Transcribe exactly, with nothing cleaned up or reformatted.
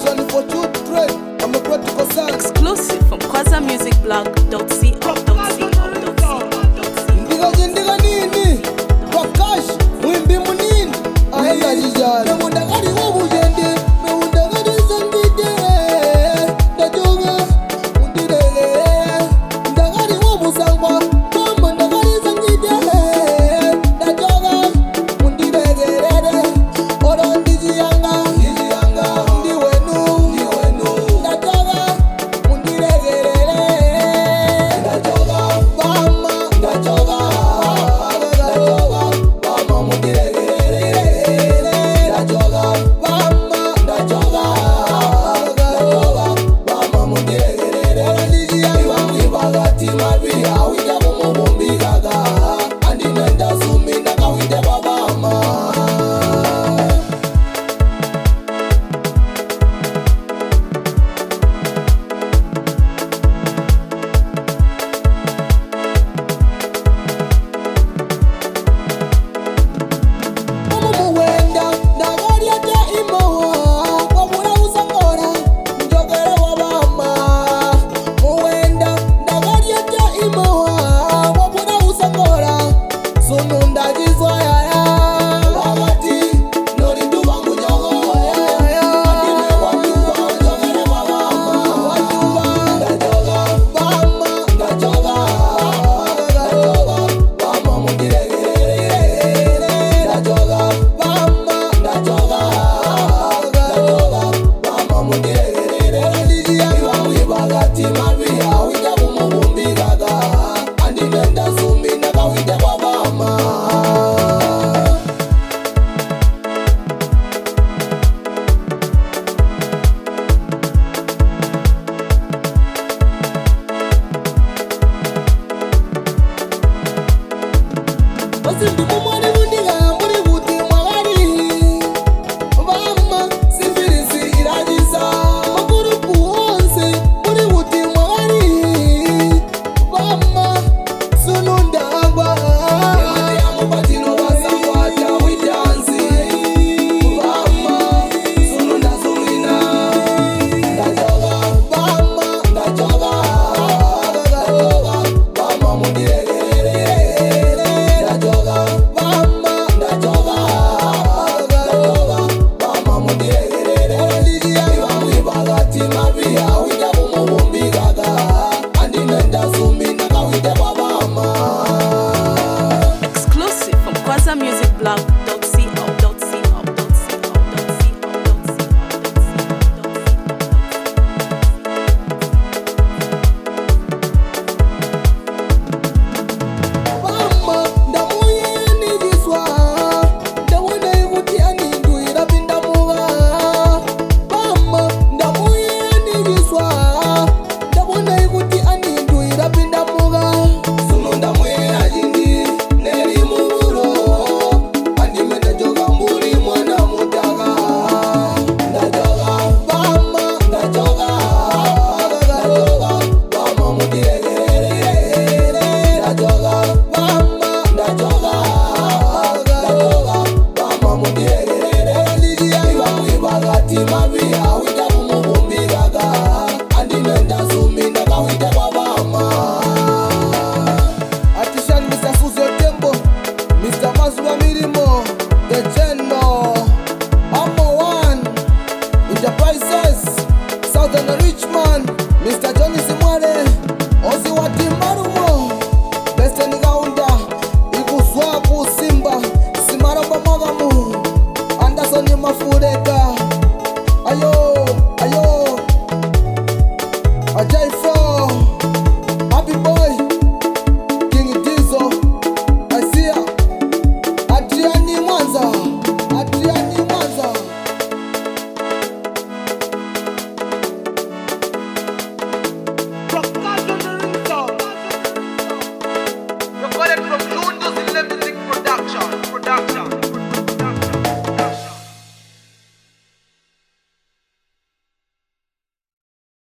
Exclusive from Kwaza Music Blog dot co dot co. Ndiga ndiga nini wakash mwimbi munini aenda jijana munda kali wabujende meunda kali sangide ndajonga undirele ndakali wabusangwa mama ndakali sangide ndajonga undirele oro ndijiyanga ndijiyanga ndiwenu ndiwenu ndajonga undirele ndajonga mama ndajonga Exclusive from Kwaza Music Blog dot co dot Maria